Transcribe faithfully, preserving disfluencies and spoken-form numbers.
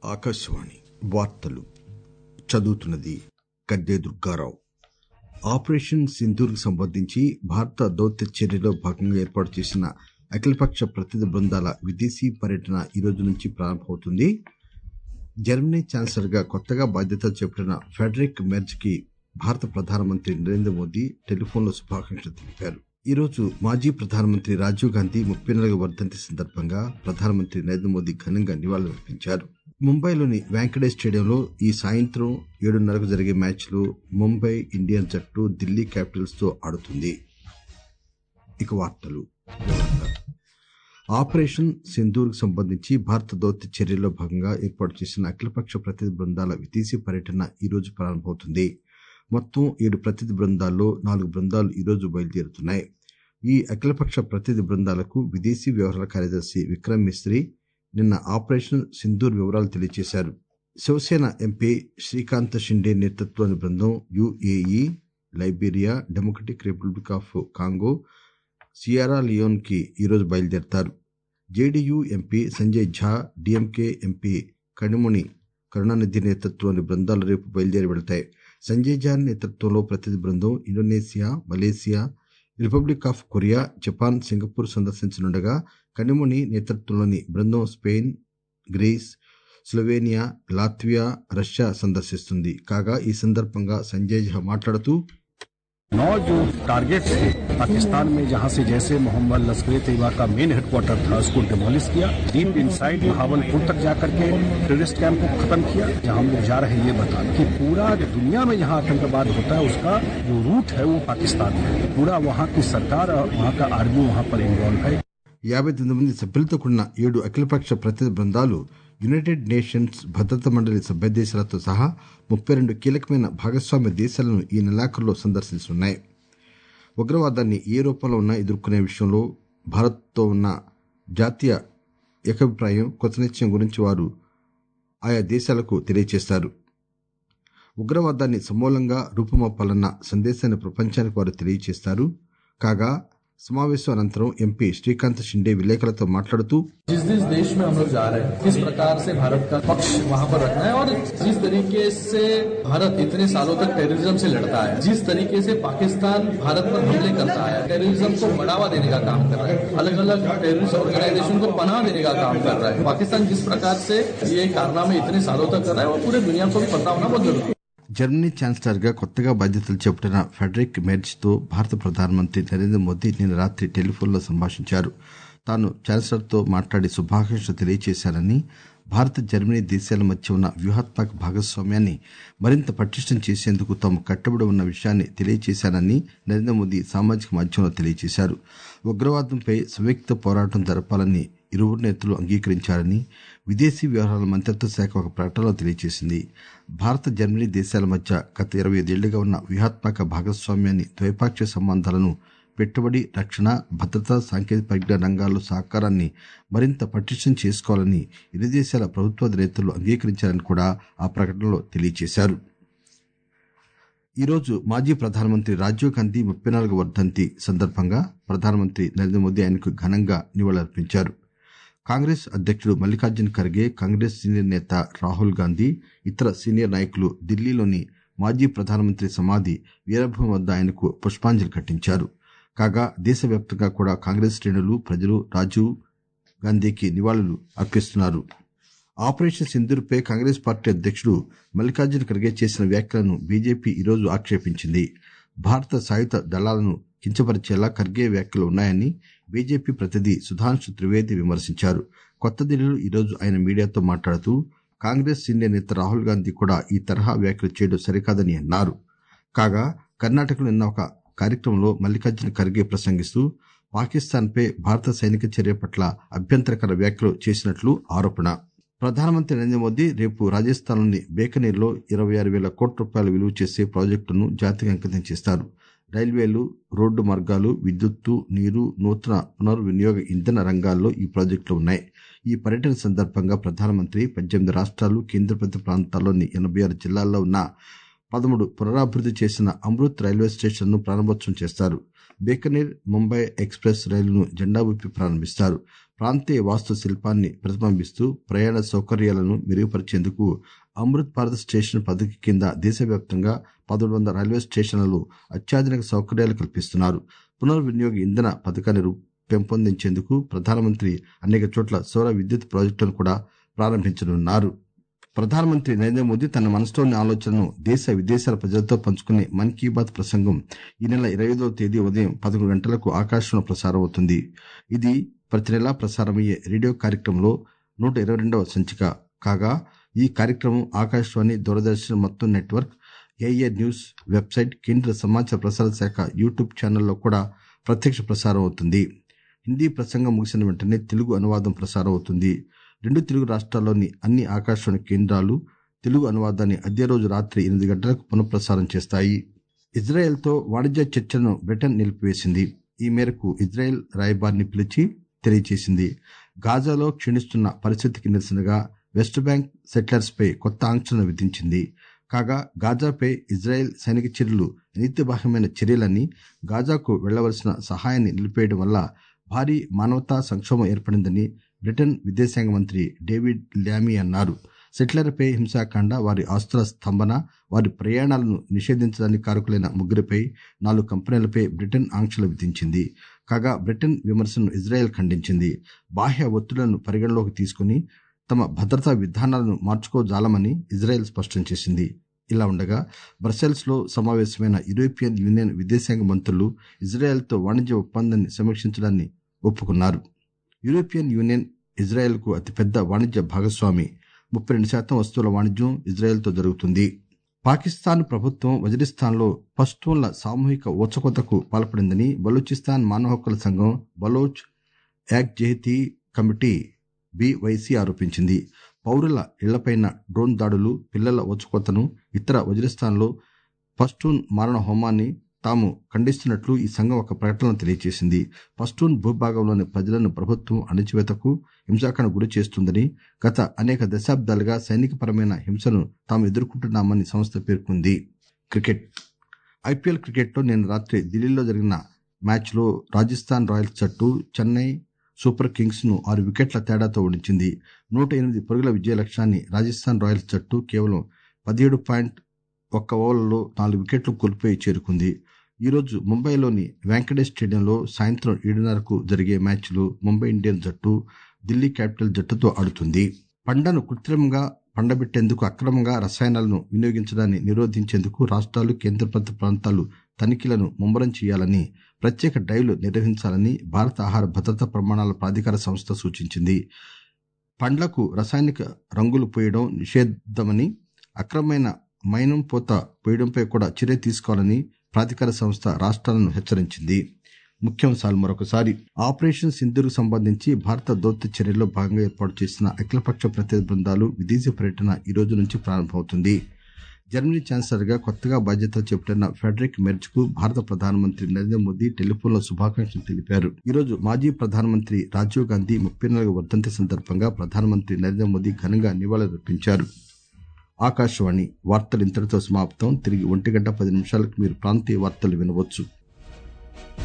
ఆకాశవాణి వార్తలు చదువుతున్నది గద్దె దుర్గారావు. ఆపరేషన్ సింధూర్కు సంబంధించి భారత దౌత్య చర్యలో భాగంగా ఏర్పాటు చేసిన అఖిలపక్ష ప్రతినిధి బృందాల విదేశీ పర్యటన ఈ రోజు నుంచి ప్రారంభమవుతుంది. జర్మనీ ఛాన్సలర్ గా కొత్తగా బాధ్యతలు చేపట్టిన ఫెడరిక్ మెర్జ్ కి భారత ప్రధానమంత్రి నరేంద్ర మోదీ టెలిఫోన్లో శుభాకాంక్షలు తెలిపారు. ఈ రోజు మాజీ ప్రధానమంత్రి రాజీవ్ గాంధీ ముప్పై నాలుగవ వర్ధంతి సందర్భంగా ప్రధానమంత్రి నరేంద్ర మోదీ ఘనంగా నివాళులర్పించారు. ముంబైలోని వాంఖడే స్టేడియంలో ఈ సాయంత్రం ఏడున్నరకు జరిగే మ్యాచ్లో ముంబై ఇండియన్స్ జట్టు ఢిల్లీ క్యాపిటల్స్ తో ఆడుతుంది. ఇక వార్తలు ఆపరేషన్ సింధూర్ కు సంబంధించి భారత దౌత్య చర్యల్లో భాగంగా ఏర్పాటు చేసిన అఖిలపక్ష ప్రతినిధి బృందాల విదేశీ పర్యటన ఈ రోజు ప్రారంభమవుతుంది. మొత్తం ఏడు ప్రతినిధి బృందాల్లో నాలుగు బృందాలు ఈ రోజు బయలుదేరుతున్నాయి. ఈ అఖిలపక్ష ప్రతినిధి బృందాలకు విదేశీ వ్యవహారాల కార్యదర్శి విక్రమ్ మిస్రీ నిన్న ఆపరేషన్ సింధూర్ వివరాలు తెలియజేశారు. శివసేన ఎంపీ శ్రీకాంత్ షిండే నేతృత్వంలోని బృందం UAE, Liberia, Democratic Republic of Congo, Sierra Leone కి ఈరోజు బయలుదేరతారు. JDU MP Sanjay Jha, DMK MP Kanimozhi Karunanidhi నేతృత్వంలోని బృందాలు రేపు బయలుదేరి వెళతాయి. సంజయ్ ఝా నేతృత్వంలో ప్రతినిధి బృందం Indonesia, Malaysia, Republic of Korea, Japan, Singapore సందర్శించనుండగా కనిమొళి నేతృత్వంలోని బృందం Spain, Greece, Slovenia, Latvia, Russia సందర్శిస్తుంది. కాగా ఈ సందర్భంగా సంజయ్ ఝా మాట్లాడుతూ नौ जो टारगेट थे पाकिस्तान में, जहां से जैसे मोहम्मद लश्कर तैयबा का मेन हेडक्वार्टर था, उसको डिमोलिश किया, डीप इनसाइड भावलपुर तक जाकर के टेररिस्ट कैंप को खत्म किया. जहां हम लोग जा रहे हैं ये बताना कि पूरा दुनिया में जहां आतंकवाद होता है उसका जो रूट है वो पाकिस्तान में, पूरा वहां की सरकार और वहां का आर्मी वहां पर इन्वॉल्व है. యాభై తొమ్మిది మంది సభ్యులతో కూడిన ఏడు అఖిలపక్ష ప్రతినిధి బృందాలు యునైటెడ్ నేషన్స్ భద్రతా మండలి సభ్య దేశాలతో సహా ముప్పై రెండు కీలకమైన భాగస్వామ్య దేశాలను ఈ నెలాఖరులో సందర్శించనున్నాయి. ఉగ్రవాదాన్ని ఏ రూపంలో ఉన్నా ఎదుర్కొనే విషయంలో భారత్తో ఉన్న జాతీయ ఏకాభిప్రాయం, కృతనిశ్చయం గురించి వారు ఆయా దేశాలకు తెలియజేస్తారు. ఉగ్రవాదాన్ని సమూలంగా రూపుమాపాలన్న సందేశాన్ని ప్రపంచానికి వారు తెలియజేస్తారు. కాగా సమావేశం అనంతరం ఎంపీ శ్రీకాంత్ షిండే విలేకరులతో మాట్లాడుతూ जिस जिस देश में हम लोग जा रहे हैं, किस प्रकार से भारत का पक्ष वहाँ पर रखना है और जिस तरीके से भारत इतने सालों तक टेररिज्म से लड़ता है, जिस तरीके से पाकिस्तान भारत पर हमले करता है, टेररिज्म को बढ़ावा देने का काम कर रहा है, अलग अलग टेररिस्ट ऑर्गेनाइजेशन को पनाह देने का काम कर रहा है. पाकिस्तान जिस प्रकार से ये कारनामे इतने सालों तक कर रहा है वो पूरे दुनिया को भी पता होना बहुत जरूरी है. జర్మనీ ఛాన్సలర్ గా కొత్తగా బాధ్యతలు చేపట్టిన ఫెడరిక్ మెర్జ్ తో భారత ప్రధానమంత్రి నరేంద్ర మోదీ నిన్న రాత్రి టెలిఫోన్లో సంభాషించారు. తాను ఛాన్సలర్ తో మాట్లాడి శుభాకాంక్షలు తెలియజేశారని, భారత్ జర్మనీ దేశాల మధ్య ఉన్న వ్యూహాత్మక భాగస్వామ్యాన్ని మరింత పటిష్టం చేసేందుకు తాము కట్టుబడి ఉన్న విషయాన్ని తెలియజేశానని నరేంద్ర మోదీ సామాజిక మాధ్యమంలో తెలియజేశారు. ఉగ్రవాదంపై సంయుక్త పోరాటం జరపాలని ఇరువురు నేతలు అంగీకరించారని విదేశీ వ్యవహారాల మంత్రిత్వ శాఖ ఒక ప్రకటనలో తెలియజేసింది. భారత జర్మనీ దేశాల మధ్య గత ఇరవై ఐదేళ్లుగా ఉన్న వ్యూహాత్మక భాగస్వామ్యాన్ని, ద్వైపాక్షిక సంబంధాలను, పెట్టుబడి, రక్షణ, భద్రతా, సాంకేతిక పరిజ్ఞాన రంగాల్లో సహకారాన్ని మరింత పటిష్టం చేసుకోవాలని ఇరు దేశాల ప్రభుత్వాధినేతలు అంగీకరించారని కూడా ఆ ప్రకటనలో తెలియజేశారు. ఈరోజు మాజీ ప్రధానమంత్రి రాజీవ్ గాంధీ ముప్పై నాలుగవ వర్ధంతి సందర్భంగా ప్రధానమంత్రి నరేంద్ర మోదీ ఆయనకు ఘనంగా నివాళులర్పించారు. కాంగ్రెస్ అధ్యక్షుడు మల్లికార్జున ఖర్గే, కాంగ్రెస్ సీనియర్ నేత రాహుల్ గాంధీ, ఇతర సీనియర్ నాయకులు ఢిల్లీలోని మాజీ ప్రధానమంత్రి సమాధి వీరభూమి వద్ద ఆయనకు పుష్పాంజలి ఘటించారు. కాగా దేశవ్యాప్తంగా కూడా కాంగ్రెస్ శ్రేణులు, ప్రజలు రాజీవ్ గాంధీకి నివాళులు అర్పిస్తున్నారు. ఆపరేషన్ సింధూర్ పై కాంగ్రెస్ పార్టీ అధ్యక్షుడు మల్లికార్జున ఖర్గే చేసిన వ్యాఖ్యలను బీజేపీ ఈరోజు ఆక్షేపించింది. భారత సాయుధ దళాలను కించపరిచేలా ఖర్గే వ్యాఖ్యలు ఉన్నాయని బీజేపీ ప్రతినిధి సుధాంశు త్రివేది విమర్శించారు. కొత్త ఢిల్లీలో ఈరోజు ఆయన మీడియాతో మాట్లాడుతూ కాంగ్రెస్ సీనియర్ నేత రాహుల్ గాంధీ కూడా ఈ తరహా వ్యాఖ్యలు చేయడం సరికాదని అన్నారు. కాగా కర్ణాటకలో నిన్న ఒక కార్యక్రమంలో మల్లికార్జున ఖర్గే ప్రసంగిస్తూ పాకిస్తాన్ పై భారత సైనిక చర్య పట్ల అభ్యంతరకర వ్యాఖ్యలు చేసినట్లు ఆరోపణ. ప్రధానమంత్రి నరేంద్ర మోదీ రేపు రాజస్థాన్లోని బేకనీర్లో ఇరవై ఆరు వేల కోట్ల రూపాయలు విలువ చేసే ప్రాజెక్టును జాతికి అంకితం చేస్తారు. రైల్వేలు, రోడ్డు మార్గాలు, విద్యుత్తు, నీరు, నూతన పునర్వినియోగ ఇంధన రంగాల్లో ఈ ప్రాజెక్టులు ఉన్నాయి. ఈ పర్యటన సందర్భంగా ప్రధానమంత్రి పద్దెనిమిది రాష్ట్రాలు, కేంద్రపాలిత ప్రాంతాల్లోని ఎనభై ఆరు జిల్లాల్లో ఉన్న పదమూడు పునరాభివృద్ది చేసిన అమృత్ రైల్వే స్టేషన్ను ప్రారంభోత్సవం చేస్తారు. బీకనీర్ ముంబై ఎక్స్ప్రెస్ రైలును జెండా ఊపి ప్రారంభిస్తారు. ప్రాంతీయ వాస్తు శిల్పాన్ని ప్రతిబింబిస్తూ ప్రయాణ సౌకర్యాలను మెరుగుపరిచేందుకు అమృత్ భారత్ స్టేషన్ పథకం కింద దేశవ్యాప్తంగా పదమూడు వందల రైల్వే స్టేషన్లలో అత్యాధునిక సౌకర్యాలు కల్పిస్తున్నారు. పునర్వినియోగ ఇంధన పథకాన్ని పెంపొందించేందుకు ప్రధానమంత్రి అనేక చోట్ల సౌర విద్యుత్ ప్రాజెక్టులను కూడా ప్రారంభించనున్నారు. ప్రధానమంత్రి నరేంద్ర మోదీ తన మనసులోని ఆలోచనను దేశ విదేశాల ప్రజలతో పంచుకునే మన్ కీ బాత్ ప్రసంగం ఈ నెల ఇరవై ఐదవ తేదీ ఉదయం పదకొండు గంటలకు ఆకాశవాణిలో ప్రసారం అవుతుంది. ఇది ప్రతి నెలా ప్రసారమయ్యే రేడియో కార్యక్రమంలో నూట ఇరవై రెండవ సంచిక కాగా ఈ కార్యక్రమం ఆకాశవాణి, దూరదర్శన్ మొత్తం నెట్వర్క్, ఏఐఆర్ న్యూస్ వెబ్సైట్, కేంద్ర సమాచార ప్రసార శాఖ యూట్యూబ్ ఛానల్లో కూడా ప్రత్యక్ష ప్రసారం అవుతుంది. హిందీ ప్రసంగం ముగిసిన వెంటనే తెలుగు అనువాదం ప్రసారం అవుతుంది. రెండు తెలుగు రాష్ట్రాల్లోని అన్ని ఆకాశవాణి కేంద్రాలు తెలుగు అనువాదాన్ని అదే రోజు రాత్రి ఎనిమిది గంటలకు పునఃప్రసారం చేస్తాయి. ఇజ్రాయెల్తో వాణిజ్య చర్చలను బ్రిటన్ నిలిపివేసింది. ఈ మేరకు ఇజ్రాయెల్ రాయబారిని పిలిచి తెలియజేసింది. గాజాలో క్షీణిస్తున్న పరిస్థితికి నిరసనగా వెస్ట్ బ్యాంక్ సెటిలర్స్ పై కొత్త ఆంక్షలను విధించింది. కాగా గాజాపై ఇజ్రాయెల్ సైనిక చర్యలు నీతిబాహ్యమైన చర్యలని, గాజాకు వెళ్లవలసిన సహాయాన్ని నిలిపేయడం వల్ల భారీ మానవతా సంక్షోభం ఏర్పడిందని బ్రిటన్ విదేశాంగ మంత్రి డేవిడ్ ల్యామీ అన్నారు. సెటిలర్పై హింసాకాండ, వారి ఆస్తుల స్తంభన, వారి ప్రయాణాలను నిషేధించడానికి కారకులైన ముగ్గురిపై, నాలుగు కంపెనీలపై బ్రిటన్ ఆంక్షలు విధించింది. కాగా బ్రిటన్ విమర్శను ఇజ్రాయెల్ ఖండించింది. బాహ్య ఒత్తిళ్లను పరిగణలోకి తీసుకుని తమ భద్రతా విధానాలను మార్చుకోజాలమని ఇజ్రాయెల్ స్పష్టం చేసింది. ఇలా ఉండగా బ్రసెల్స్ లో సమావేశమైన యూరోపియన్ యూనియన్ విదేశాంగ మంత్రులు ఇజ్రాయెల్తో వాణిజ్య ఒప్పందాన్ని సమీక్షించడాన్ని ఒప్పుకున్నారు. యూరోపియన్ యూనియన్ ఇజ్రాయెల్ కు అతిపెద్ద వాణిజ్య భాగస్వామి. ముప్పై రెండు శాతం వస్తువుల వాణిజ్యం ఇజ్రాయెల్తో జరుగుతుంది. పాకిస్తాన్ ప్రభుత్వం వజీరిస్తాన్లో పష్తూన్ల సామూహిక ఊచకోతకు పాల్పడిందని బలూచిస్తాన్ మానవ హక్కుల సంఘం బలోచ్ యాక్జెహతీ కమిటీ బీవైసీ ఆరోపించింది. పౌరుల ఇళ్లపైన డ్రోన్ దాడులు, పిల్లల ఊచకోతను, ఇతర వజీరిస్తాన్లో పష్తూన్ మారణ హోమాన్ని తాము ఖండిస్తున్నట్లు ఈ సంఘం ఒక ప్రకటనలో తెలియజేసింది. పష్తూన్ భూభాగంలోని ప్రజలను ప్రభుత్వం అణచివేతకు, హింసాకాండకు గురి చేస్తుందని, గత అనేక దశాబ్దాలుగా సైనికపరమైన హింసను తాము ఎదుర్కొంటున్నామని సంస్థ పేర్కొంది. క్రికెట్ ఐపీఎల్ క్రికెట్లో నిన్న రాత్రి ఢిల్లీలో జరిగిన మ్యాచ్లో రాజస్థాన్ రాయల్స్ జట్టు చెన్నై సూపర్ కింగ్స్ ను ఆరు వికెట్ల తేడాతో ఓడించింది. నూట ఎనిమిది పరుగుల విజయ లక్ష్యాన్ని రాజస్థాన్ రాయల్స్ జట్టు కేవలం పదిహేడు పాయింట్ ఒక్క ఓవర్లలో నాలుగు వికెట్లు కోల్పోయి చేరుకుంది. ఈరోజు ముంబైలోని వెంకటేష్ స్టేడియంలో సాయంత్రం ఏడున్నరకు జరిగే మ్యాచ్లో ముంబై ఇండియన్స్ జట్టు ఢిల్లీ క్యాపిటల్ జట్టుతో ఆడుతుంది. పంటను కృత్రిమంగా పండబెట్టేందుకు అక్రమంగా రసాయనాలను వినియోగించడాన్ని నిరోధించేందుకు రాష్ట్రాలు, కేంద్రపాలిత ప్రాంతాలు తనిఖీలను ముమ్మరం చేయాలని, ప్రత్యేక డ్రైవ్లు నిర్వహించాలని భారత ఆహార భద్రతా ప్రమాణాల ప్రాధికార సంస్థ సూచించింది. పండ్లకు రసాయనిక రంగులు పూయడం నిషేధమని, అక్రమమైన మైనం పూత పూయడంపై కూడా చర్య తీసుకోవాలని ప్రాధికార సంస్థ రాష్ట్రాలను హెచ్చరించింది. ముఖ్యాంశాలు మరొకసారి. ఆపరేషన్ సింధూర్కు సంబంధించి భారత దౌత్య చర్యల్లో భాగంగా ఏర్పాటు చేసిన అఖిలపక్ష ప్రతినిధి బృందాలు విదేశీ పర్యటన ఈ రోజు నుంచి ప్రారంభమవుతుంది. జర్మనీ ఛాన్సలర్ గా కొత్తగా బాధ్యతలు చేపట్టిన ఫెడరిక్ మెర్జ్ కు భారత ప్రధానమంత్రి నరేంద్ర మోదీ టెలిఫోన్లో శుభాకాంక్షలు తెలిపారు. ఈరోజు మాజీ ప్రధానమంత్రి రాజీవ్ గాంధీ ముప్పై నాలుగవ వర్ధంతి సందర్భంగా ప్రధానమంత్రి నరేంద్ర మోదీ ఘనంగా నివాళులర్పించారు. ఆకాశవాణి వార్తలు ఇంతటితో సమాప్తం. తిరిగి ఒంటి గంట పది నిమిషాలకు మీరు ప్రాంతీయ వార్తలు వినవచ్చు.